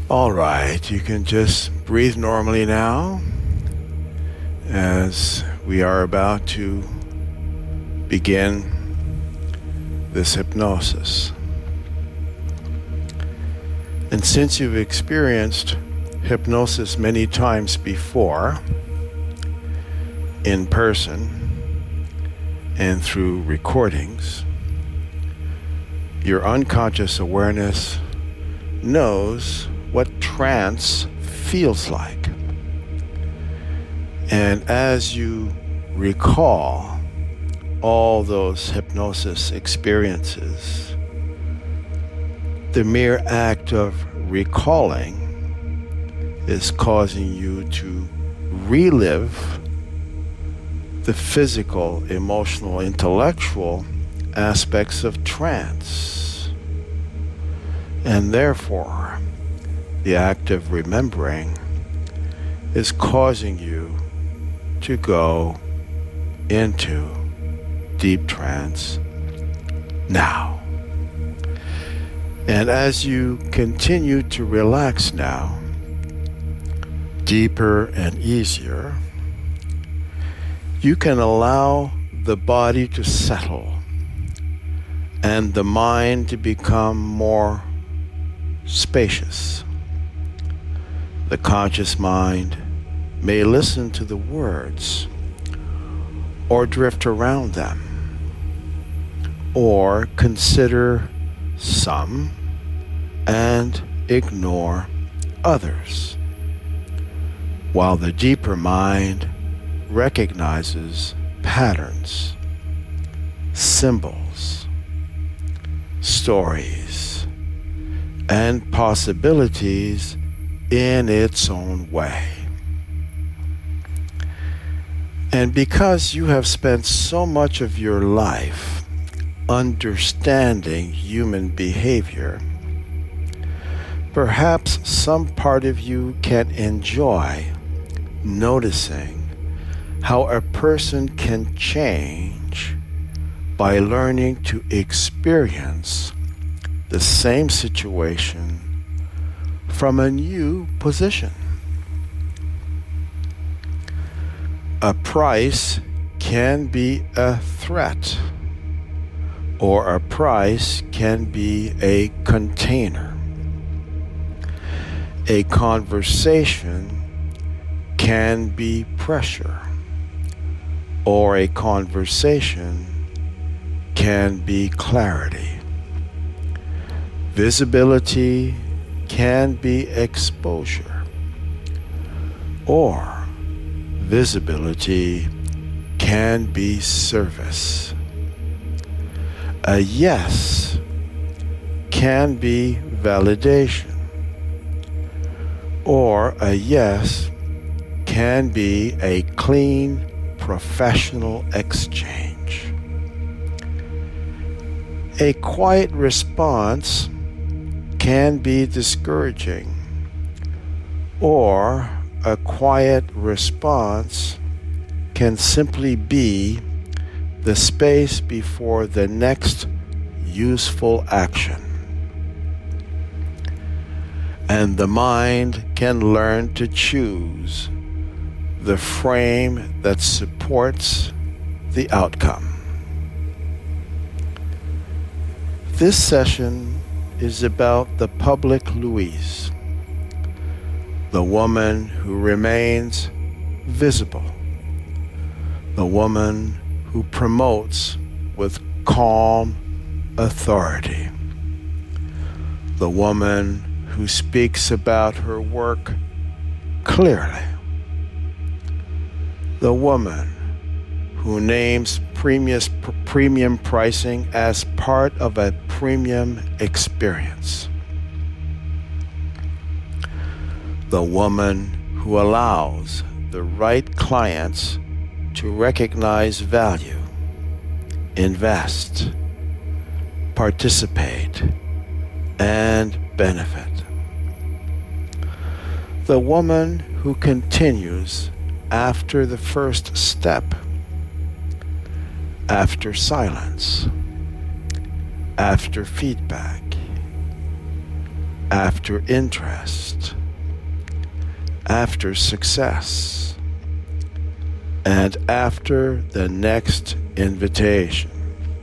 All right, you can just breathe normally now as we are about to begin this hypnosis. And since you've experienced hypnosis many times before, in person and through recordings, your unconscious awareness knows what trance feels like. And as you recall all those hypnosis experiences, the mere act of recalling is causing you to relive the physical, emotional, intellectual aspects of trance. And therefore, the act of remembering is causing you to go into deep trance now. And as you continue to relax now, deeper and easier, you can allow the body to settle and the mind to become more spacious. The conscious mind may listen to the words or drift around them or consider some and ignore others, while the deeper mind recognizes patterns, symbols, stories, and possibilities in its own way. And because you have spent so much of your life understanding human behavior, perhaps some part of you can enjoy noticing how a person can change by learning to experience the same situation from a new position. A price can be a threat, or a price can be a container. A conversation can be pressure, or a conversation can be clarity. Visibility can be exposure, or visibility can be service. A yes can be validation, or a yes can be a clean, professional exchange. A quiet response can be discouraging, or a quiet response can simply be the space before the next useful action. And the mind can learn to choose the frame that supports the outcome. This session is about the public Louise, the woman who remains visible, the woman who promotes with calm authority, the woman who speaks about her work clearly, the woman who names premium pricing as part of a premium experience, the woman who allows the right clients to recognize value, invest, participate, and benefit. The woman who continues after the first step, after silence, after feedback. after interest, after success, and after the next invitation.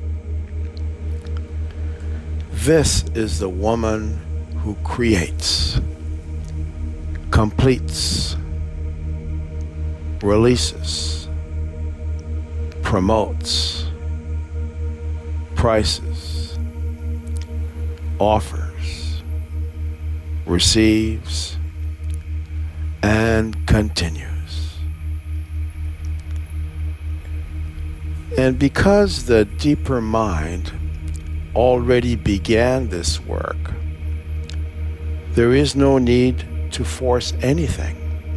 This is the woman who creates, completes, releases, promotes, prices, offers, receives, and continues. And because the deeper mind already began this work, there is no need to force anything.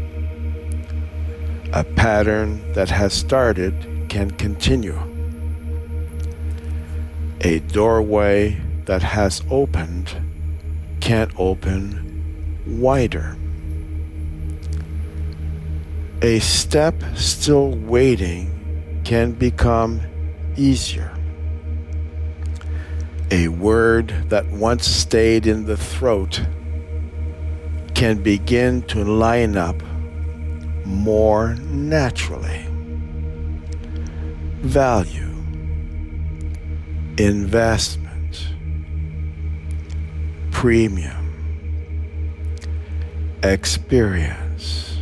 A pattern that has started can continue. A doorway that has opened can open wider. A step still waiting can become easier. A word that once stayed in the throat can begin to line up more naturally. Value, investment, premium, experience,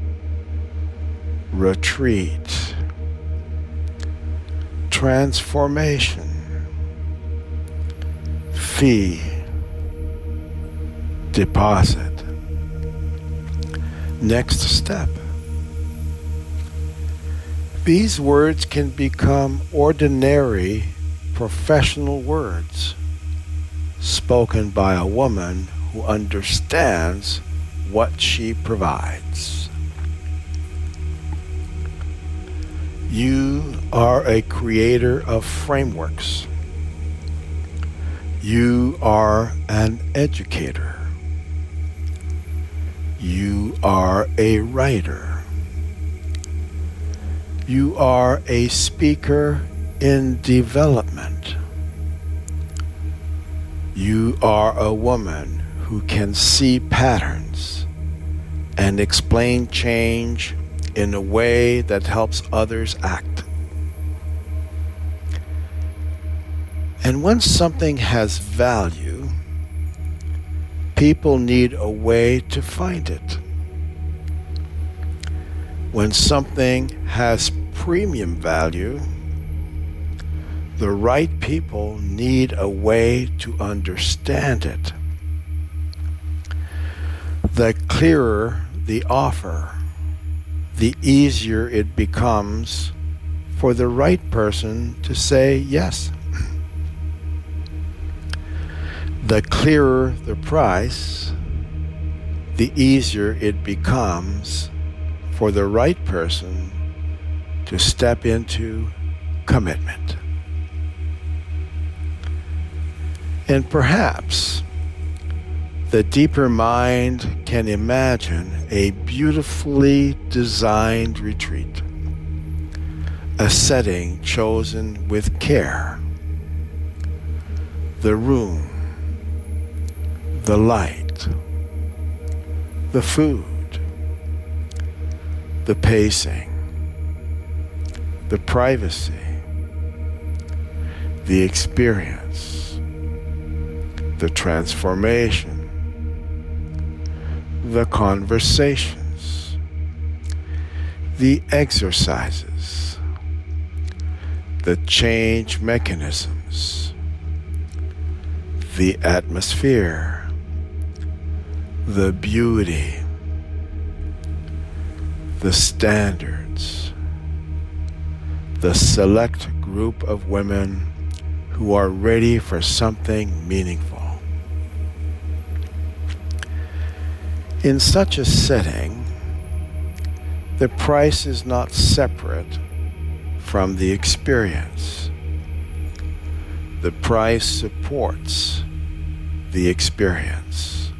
retreat, transformation, fee, deposit, next step. These words can become ordinary professional words spoken by a woman who understands what she provides. You are a creator of frameworks. You are an educator. You are a writer. You are a speaker in development. You are a woman who can see patterns and explain change in a way that helps others act. And when something has value, people need a way to find it. When something has premium value, the right people need a way to understand it. The clearer the offer, the easier it becomes for the right person to say yes. The clearer the price, the easier it becomes for the right person to step into commitment. And perhaps the deeper mind can imagine a beautifully designed retreat, a setting chosen with care, the room, the light, the food, the pacing, the privacy, the experience, the transformation, the conversations, the exercises, the change mechanisms, the atmosphere, the beauty, the standards, the select group of women who are ready for something meaningful. In such a setting, the price is not separate from the experience. The price supports the experience.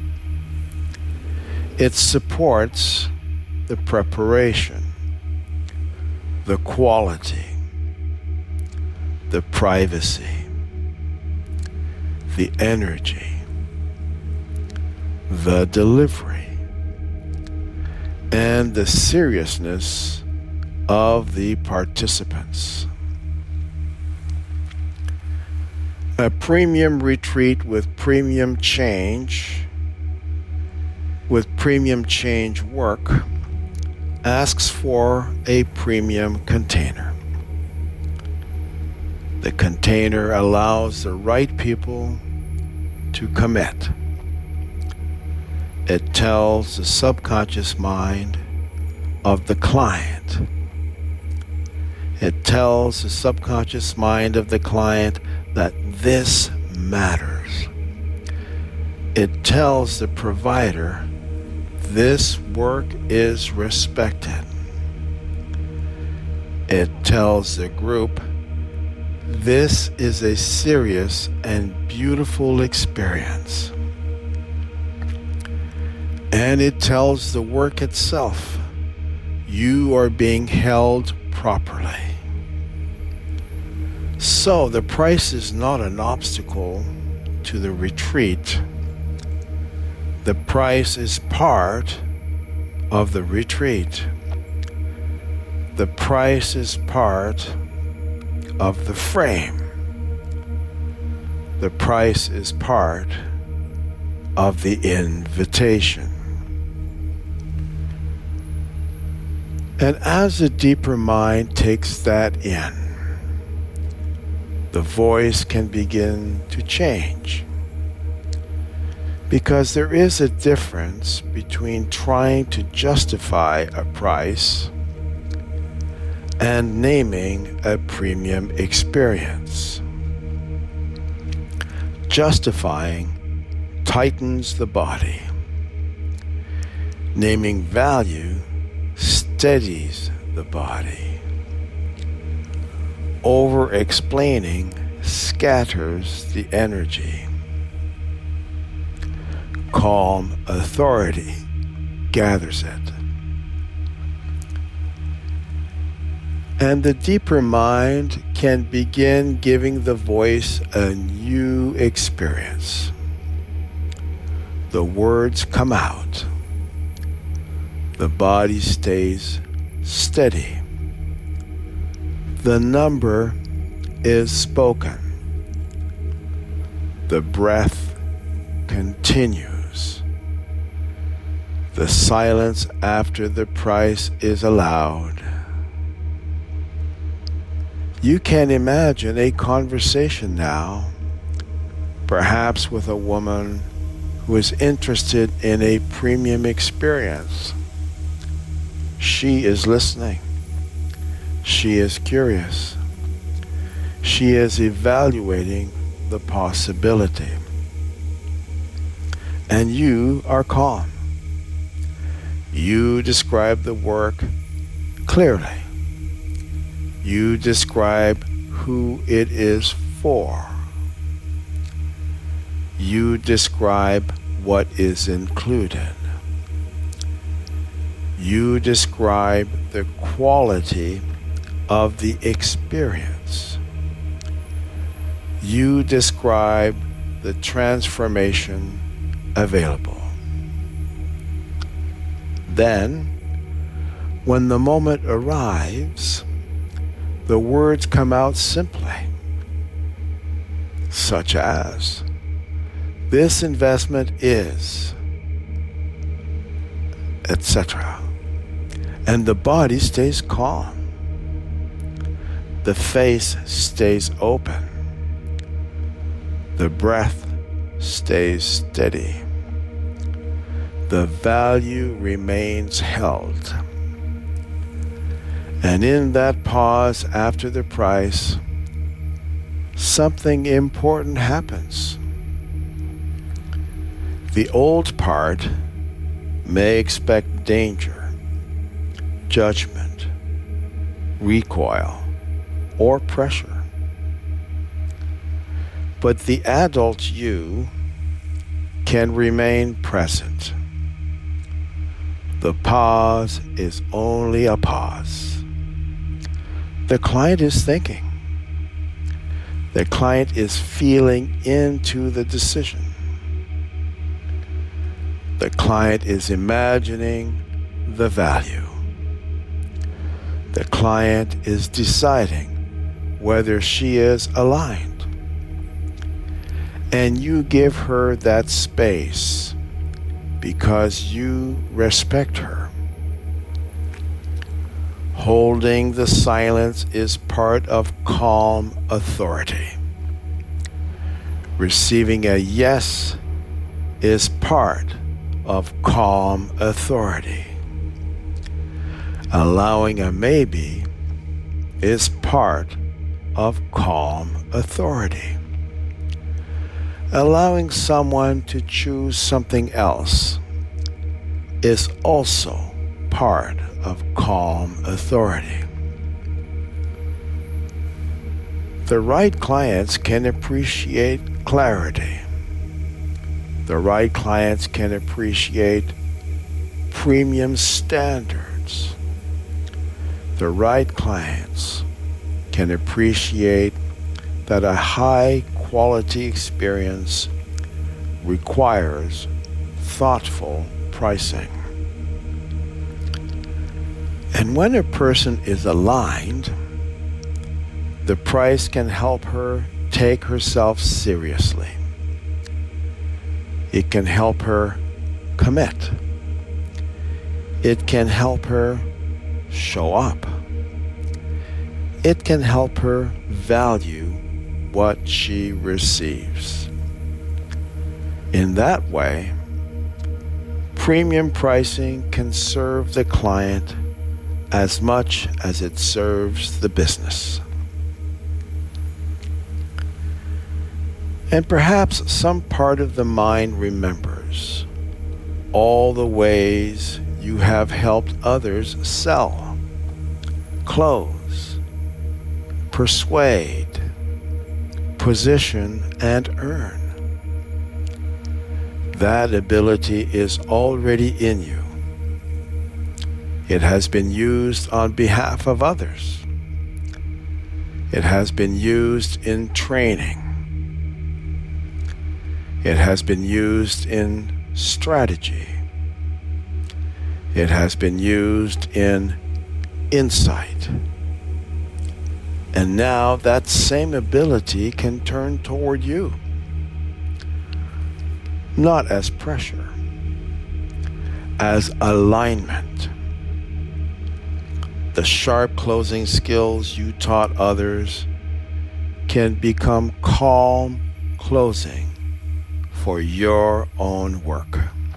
It supports the preparation, the quality, the privacy, the energy, the delivery, and the seriousness of the participants. A premium retreat with premium change work asks for a premium container. The container allows the right people to commit. It tells the subconscious mind of the client. It tells the subconscious mind of the client that this matters. It tells the provider this work is respected. It tells the group this is a serious and beautiful experience. And it tells the work itself, you are being held properly. So the price is not an obstacle to the retreat. The price is part of the retreat. The price is part of the frame. The price is part of the invitation. And as the deeper mind takes that in, the voice can begin to change. Because there is a difference between trying to justify a price and naming a premium experience. Justifying tightens the body. Naming value steadies the body. Over-explaining scatters the energy. Calm authority gathers it. And the deeper mind can begin giving the voice a new experience. The words come out. The body stays steady. The number is spoken. The breath continues. The silence after the price is allowed. You can imagine a conversation now, perhaps with a woman who is interested in a premium experience. She is listening. She is curious. She is evaluating the possibility. And you are calm. You describe the work clearly. You describe who it is for. You describe what is included. You describe the quality of the experience. You describe the transformation available. Then, when the moment arrives, the words come out simply, such as, this investment is, etc. And the body stays calm. The face stays open. The breath stays steady. The value remains held. And in that pause after the price, something important happens. The old part may expect danger, judgment, recoil, or pressure. But the adult you can remain present. The pause is only a pause. The client is thinking. The client is feeling into the decision. The client is imagining the value. The client is deciding whether she is aligned. And you give her that space because you respect her. Holding the silence is part of calm authority. Receiving a yes is part of calm authority. Allowing a maybe is part of calm authority. Allowing someone to choose something else is also part of calm authority. The right clients can appreciate clarity. The right clients can appreciate premium standards. The right clients can appreciate that a high quality experience requires thoughtful pricing. And when a person is aligned, the price can help her take herself seriously. It can help her commit. It can help her show up. It can help her value what she receives. In that way, premium pricing can serve the client as much as it serves the business. And perhaps some part of the mind remembers all the ways you have helped others sell, close, persuade, position, and earn. That ability is already in you. It has been used on behalf of others. It has been used in training. It has been used in strategy. It has been used in insight. And now that same ability can turn toward you. Not as pressure, as alignment. The sharp closing skills you taught others can become calm closing for your own work.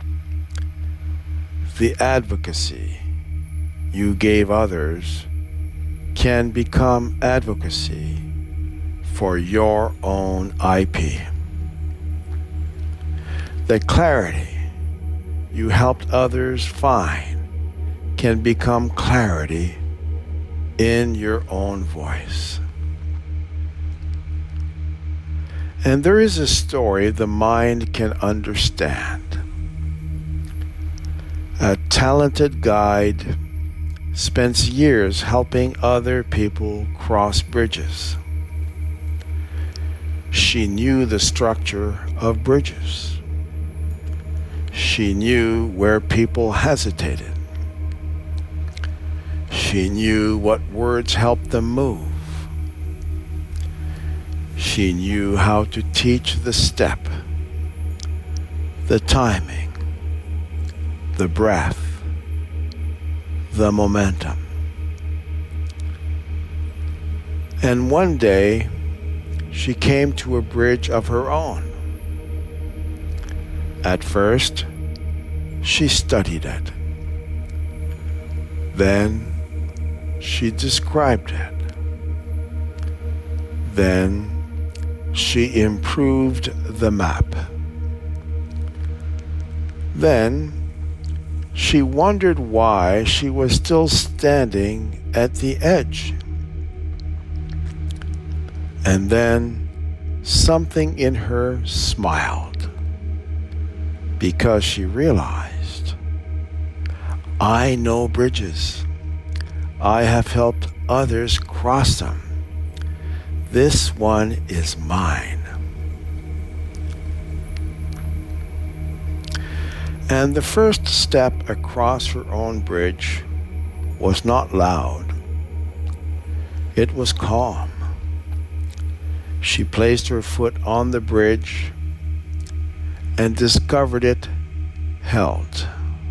The advocacy you gave others can become advocacy for your own IP. The clarity you helped others find can become clarity in your own voice. And there is a story the mind can understand. A talented guide spends years helping other people cross bridges. She knew the structure of bridges. She knew where people hesitated. She knew what words helped them move. She knew how to teach the step, the timing, the breath, the momentum. And one day, she came to a bridge of her own. At first, she studied it. Then, she described it. Then, she improved the map. Then, she wondered why she was still standing at the edge. And then, something in her smiled, because she realized, I know bridges. I have helped others cross them. This one is mine. And the first step across her own bridge was not loud. It was calm. She placed her foot on the bridge and discovered it held.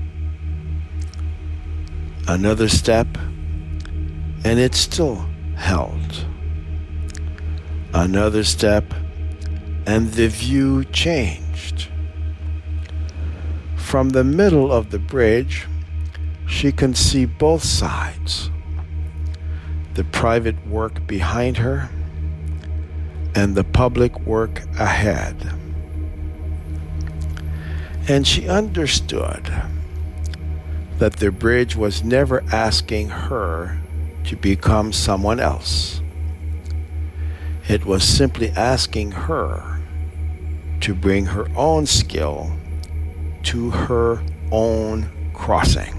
Another step, and it still held. Another step, and the view changed. From the middle of the bridge, she can see both sides, the private work behind her and the public work ahead. And she understood that the bridge was never asking her to become someone else. It was simply asking her to bring her own skill to her own crossing.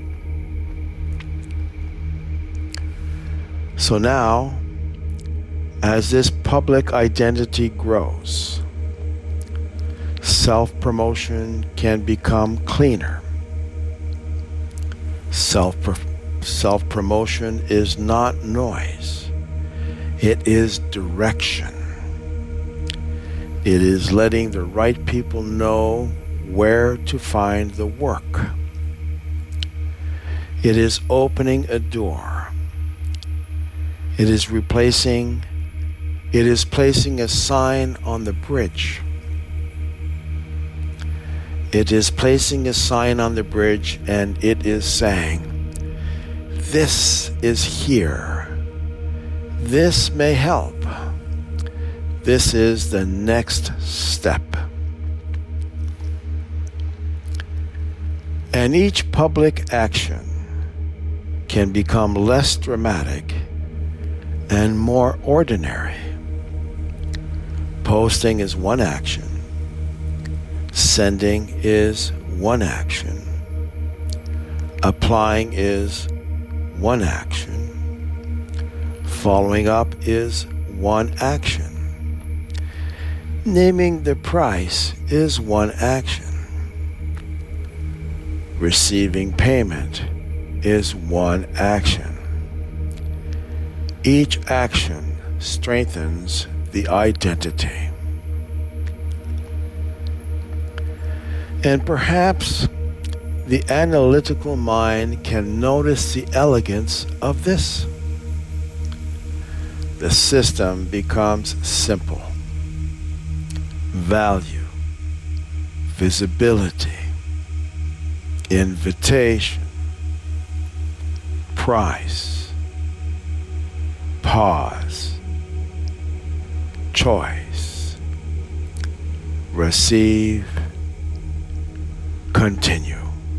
So now, as this public identity grows, self-promotion can become cleaner. Self-promotion is not noise. It is direction. It is letting the right people know where to find the work. It is opening a door. It is placing a sign on the bridge. It is placing a sign on the bridge, and it is saying, this is here. This may help. This is the next step. And each public action can become less dramatic and more ordinary. Posting is one action. Sending is one action. Applying is one action. Following up is one action. Naming the price is one action. Receiving payment is one action. Each action strengthens the identity. And perhaps the analytical mind can notice the elegance of this. The system becomes simple. Value, visibility, invitation, price, pause, choice, receive, continue.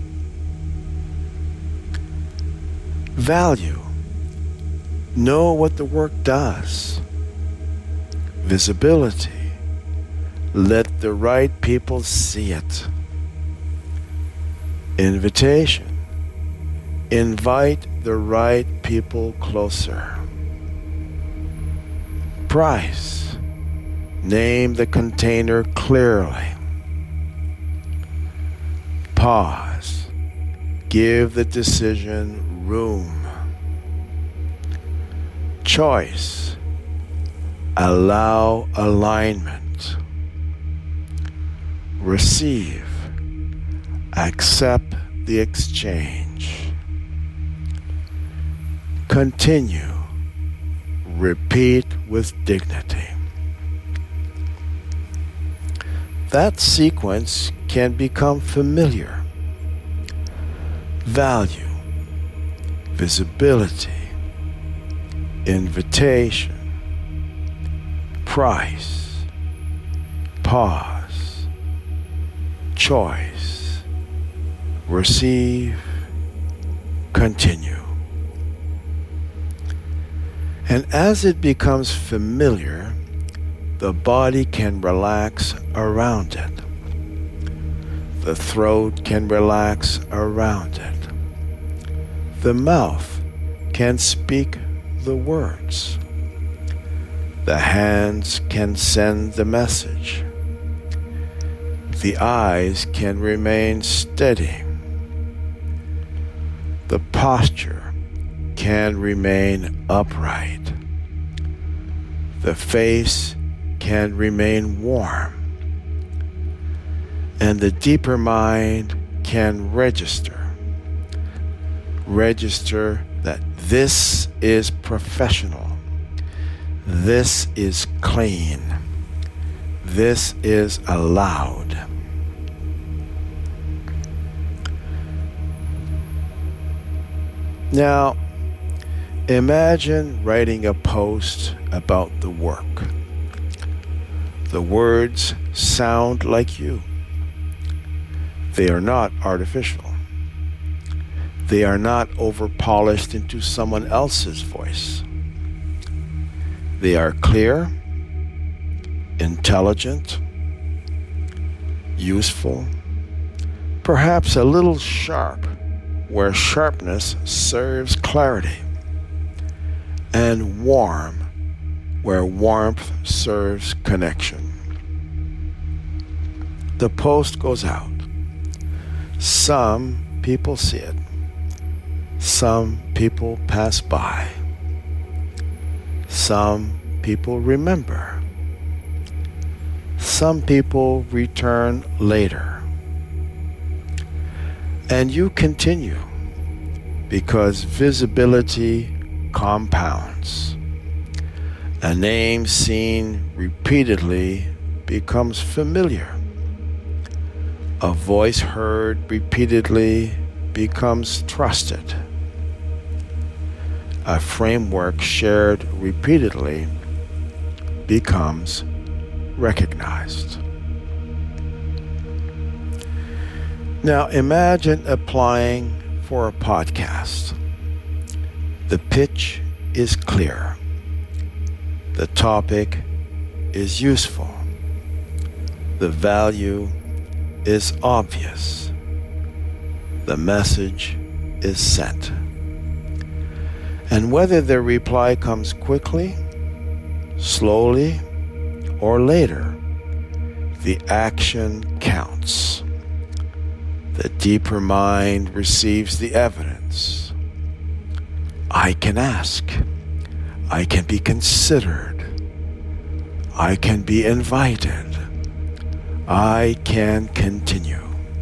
Value. Know what the work does. Visibility. Let the right people see it. Invitation. Invite the right people closer. Price. Name the container clearly. Pause. Give the decision room. Choice. Allow alignment. Receive. Accept the exchange. Continue. Repeat with dignity. That sequence can become familiar. Value, visibility, invitation, price, pause, choice, receive, continue. And as it becomes familiar, the body can relax around it. The throat can relax around it. The mouth can speak the words. The hands can send the message. The eyes can remain steady. The posture can remain upright. The face can remain warm. And the deeper mind can register that this is professional. This is clean. This is allowed. Now, imagine writing a post about the work. The words sound like you. They are not artificial. They are not over-polished into someone else's voice. They are clear, intelligent, useful, perhaps a little sharp where sharpness serves clarity, and warm where warmth serves connection. The post goes out. Some people see it. Some people pass by. Some people remember. Some people return later. And you continue because visibility compounds. A name seen repeatedly becomes familiar. A voice heard repeatedly becomes trusted. A framework shared repeatedly becomes recognized. Now imagine applying for a podcast. The pitch is clear. The topic is useful. The value is obvious. The message is sent. And whether the reply comes quickly, slowly, or later, the action counts. The deeper mind receives the evidence. I can ask. I can be considered. I can be invited. I can continue.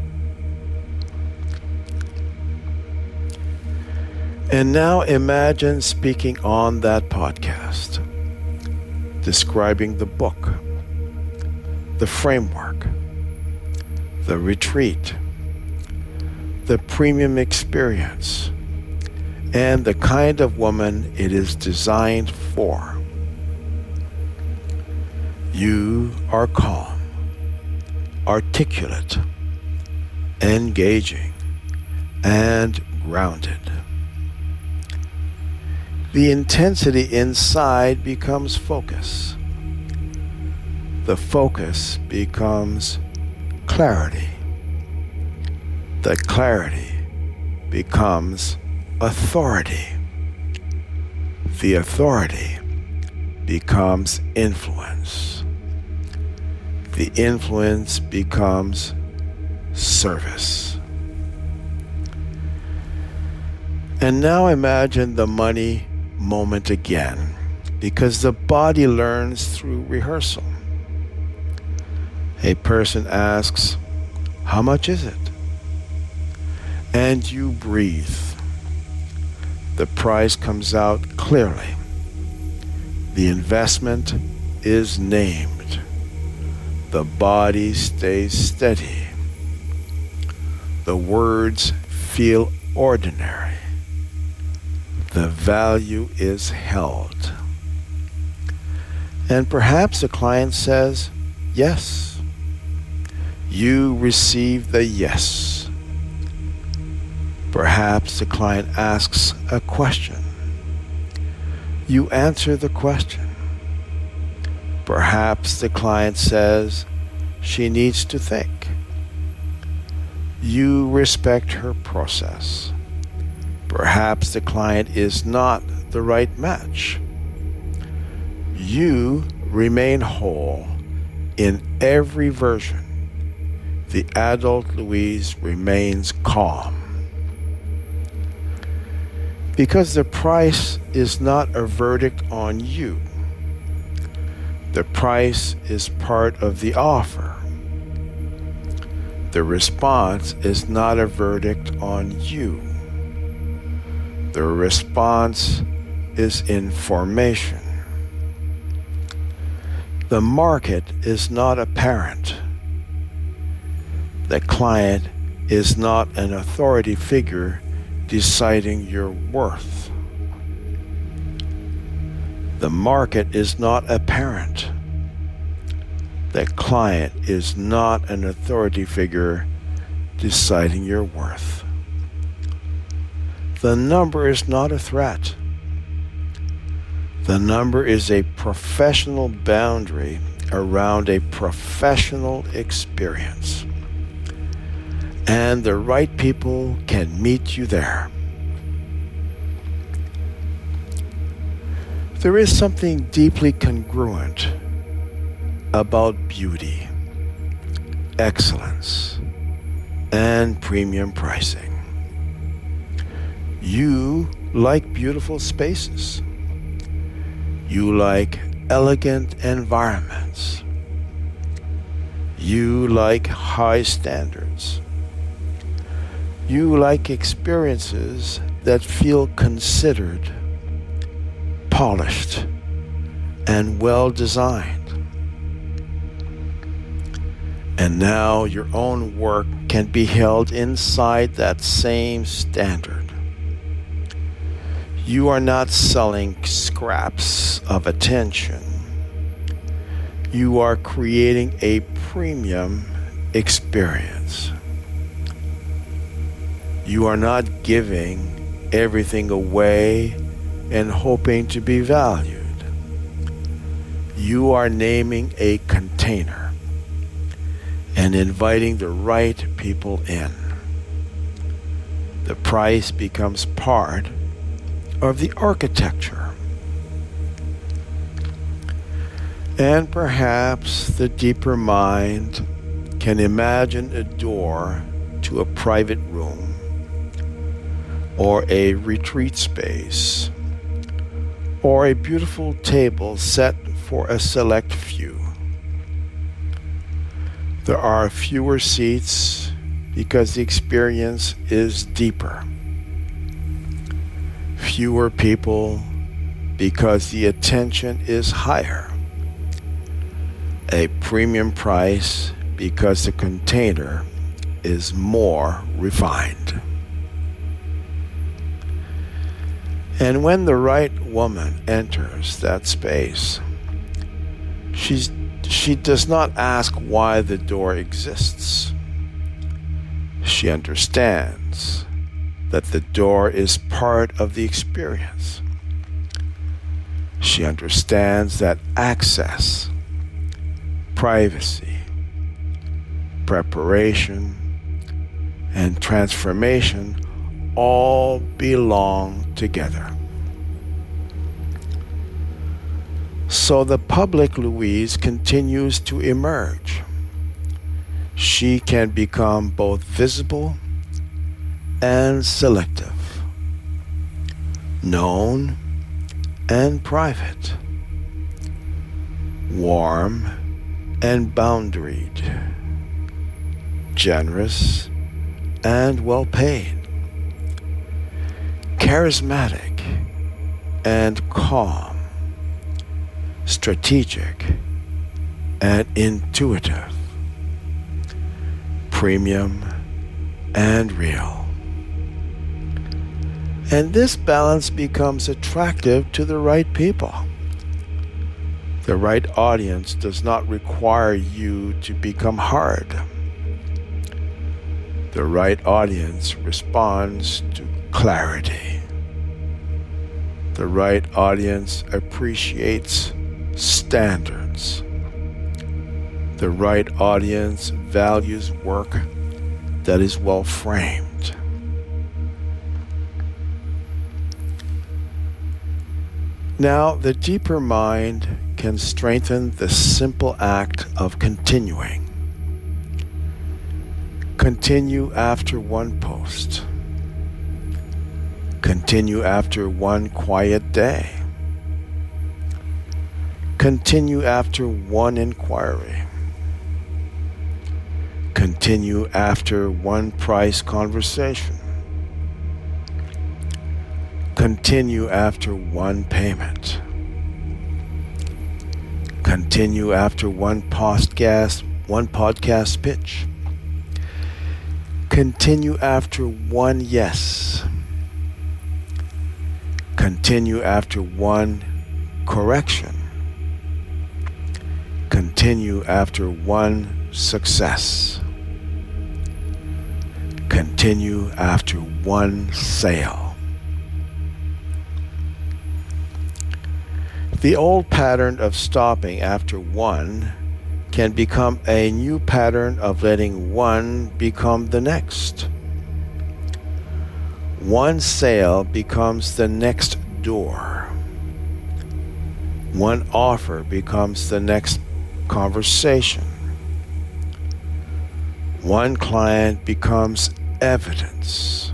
And now imagine speaking on that podcast, describing the book, the framework, the retreat, the premium experience, and the kind of woman it is designed for. You are calm, articulate, engaging, and grounded. The intensity inside becomes focus. The focus becomes clarity. The clarity becomes authority. The authority becomes influence. The influence becomes service. And now imagine the money moment again, because the body learns through rehearsal. A person asks, "How much is it?" And you breathe. The price comes out clearly. The investment is named. The body stays steady. The words feel ordinary. The value is held. And perhaps the client says, yes. You receive the yes. Perhaps the client asks a question. You answer the question. Perhaps the client says she needs to think. You respect her process. Perhaps the client is not the right match. You remain whole in every version. the adult Louise remains calm. Because the price is not a verdict on you. The price is part of the offer. The response is not a verdict on you. The response is information. The market is not apparent. The client is not an authority figure deciding your worth. The market is not apparent. The client is not an authority figure deciding your worth. The number is not a threat. The number is a professional boundary around a professional experience. And the right people can meet you there. There is something deeply congruent about beauty, excellence, and premium pricing. You like beautiful spaces. You like elegant environments. You like high standards. You like experiences that feel considered, polished, and well designed. And now your own work can be held inside that same standard. You are not selling scraps of attention. You are creating a premium experience. You are not giving everything away and hoping to be valued. You are naming a container and inviting the right people in. The price becomes part of the architecture. And perhaps the deeper mind can imagine a door to a private room or a retreat space or a beautiful table set for a select few. There are fewer seats because the experience is deeper. Fewer people because the attention is higher. A premium price because the container is more refined. And when the right woman enters that space, she does not ask why the door exists. She understands that the door is part of the experience. She understands that access, privacy, preparation, and transformation all belong together. So the public Louise continues to emerge. She can become both visible and selective, known and private, warm and boundaried, generous and well paid, charismatic and calm, strategic and intuitive, premium and real. And this balance becomes attractive to the right people. The right audience does not require you to become hard. The right audience responds to clarity. The right audience appreciates standards. The right audience values work that is well framed. Now, the deeper mind can strengthen the simple act of continuing. Continue after one post. Continue after one quiet day. Continue after one inquiry. Continue after one price conversation. Continue after one payment. Continue after one podcast pitch. Continue after one yes. Continue after one correction. Continue after one success. Continue after one sale. The old pattern of stopping after one can become a new pattern of letting one become the next. One sale becomes the next door. One offer becomes the next conversation. One client becomes evidence.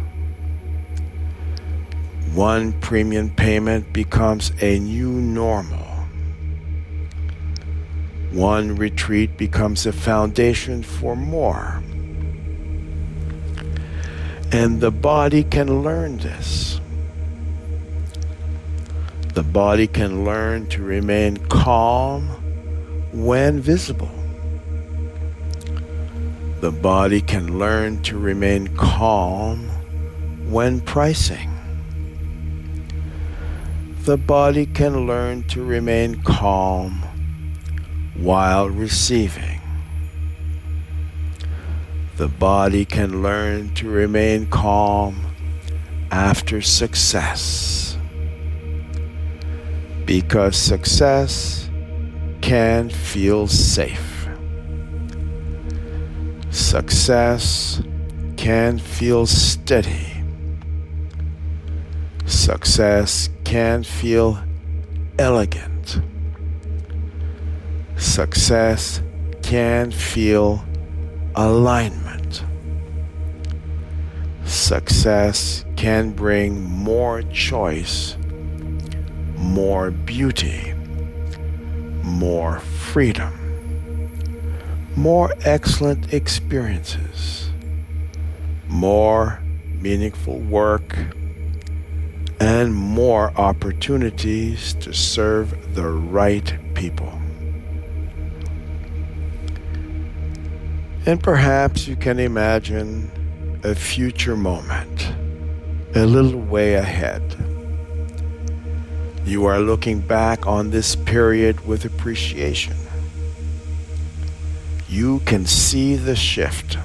One premium payment becomes a new normal. One retreat becomes a foundation for more. And the body can learn this. The body can learn to remain calm when visible. The body can learn to remain calm when pricing. The body can learn to remain calm while receiving. The body can learn to remain calm after success, because success can feel safe. Success can feel steady. Success can feel elegant. Success can feel alignment. Success can bring more choice, more beauty, more freedom, more excellent experiences, more meaningful work, and more opportunities to serve the right people. And perhaps you can imagine a future moment, a little way ahead. You are looking back on this period with appreciation. You can see the shift.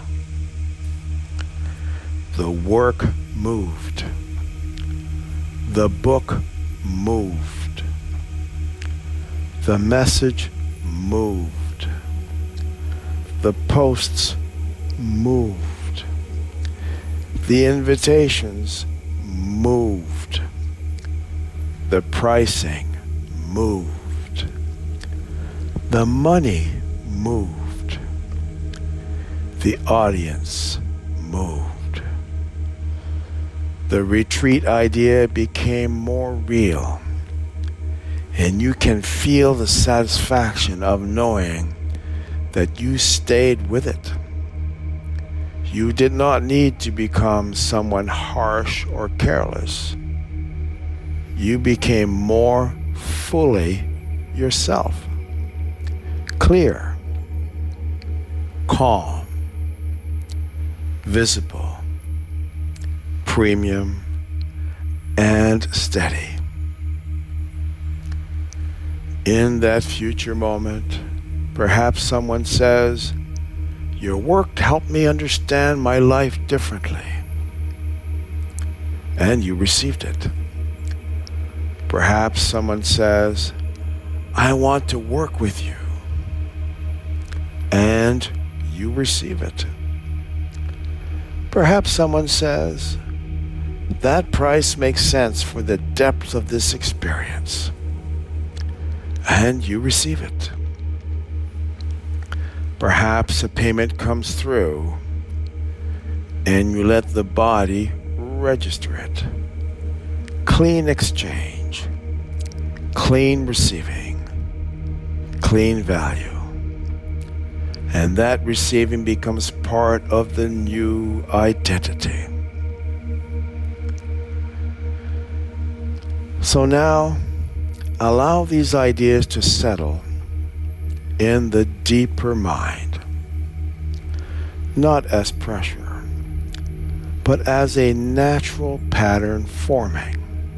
The work moved. The book moved. The message moved. The posts moved. The invitations moved. The pricing moved. The money moved. The audience moved. The retreat idea became more real, and you can feel the satisfaction of knowing that you stayed with it. You did not need to become someone harsh or careless. You became more fully yourself. Clear, calm, visible, premium, and steady. In that future moment, perhaps someone says, "Your work helped me understand my life differently." And you received it. Perhaps someone says, "I want to work with you." And you receive it. Perhaps someone says, "That price makes sense for the depth of this experience." And you receive it. Perhaps a payment comes through and you let the body register it. Clean exchange, clean receiving, clean value. And that receiving becomes part of the new identity. So now, allow these ideas to settle in the deeper mind, not as pressure, but as a natural pattern forming.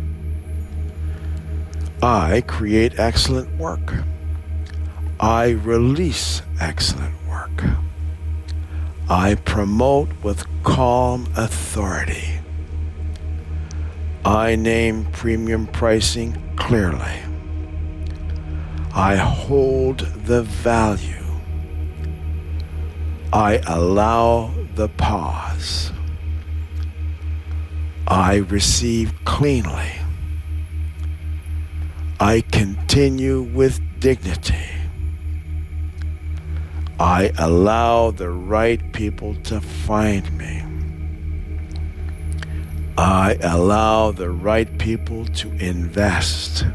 I create excellent work. I release excellent work. I promote with calm authority. I name premium pricing clearly. I hold the value. I allow the pause. I receive cleanly. I continue with dignity. I allow the right people to find me. I allow the right people to invest.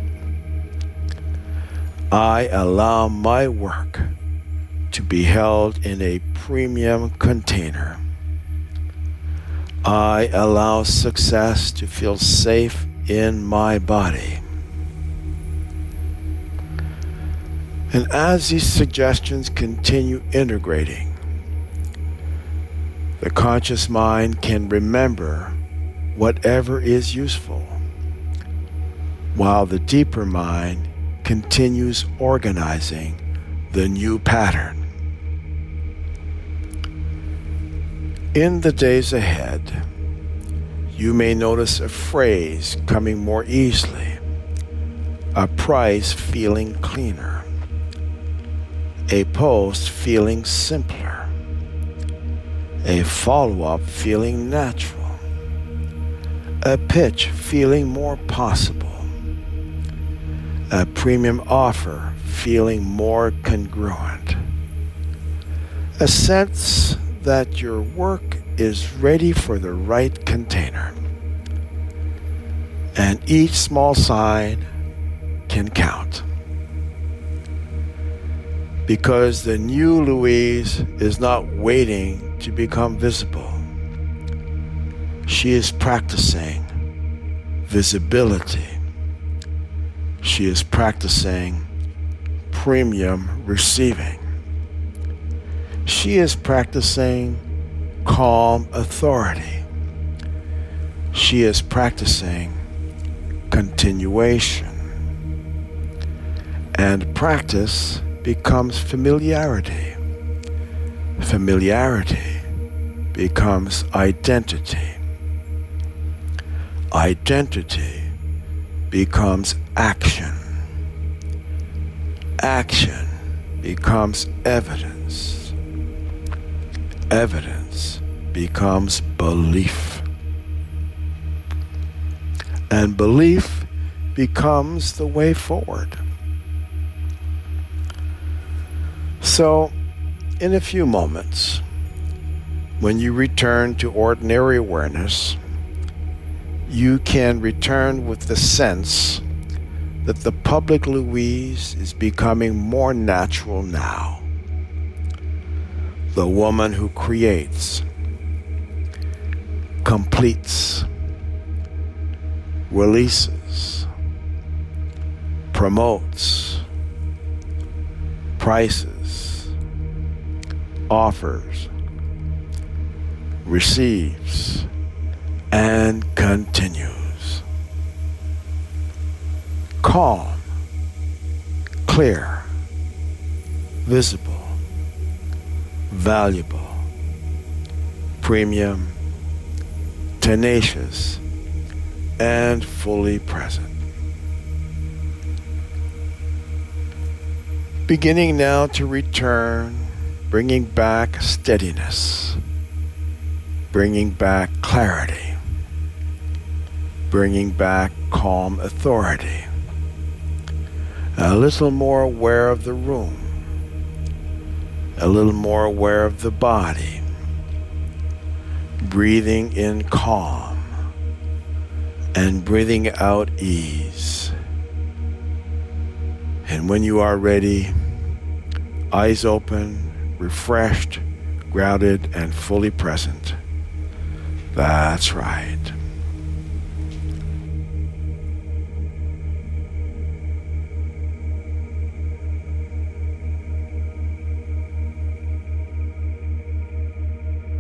I allow my work to be held in a premium container. I allow success to feel safe in my body. And as these suggestions continue integrating, the conscious mind can remember whatever is useful, while the deeper mind continues organizing the new pattern. In the days ahead, you may notice a phrase coming more easily, a price feeling cleaner, a post feeling simpler, a follow-up feeling natural, a pitch feeling more possible, a premium offer feeling more congruent, a sense that your work is ready for the right container, and each small sign can count. Because the new Louise is not waiting to become visible. She is practicing visibility. She is practicing premium receiving. She is practicing calm authority. She is practicing continuation. And practice becomes familiarity. Familiarity becomes identity. Identity becomes action. Action becomes evidence. Evidence becomes belief. And belief becomes the way forward. So, in a few moments, when you return to ordinary awareness, you can return with the sense that the public Louise is becoming more natural now. The woman who creates, completes, releases, promotes, prices, offers, receives, and continues. Calm, clear, visible, valuable, premium, tenacious, and fully present. Beginning now to return, bringing back steadiness, bringing back clarity, bringing back calm authority, a little more aware of the room, a little more aware of the body, breathing in calm and breathing out ease. And when you are ready, eyes open, refreshed, grounded, and fully present. That's right.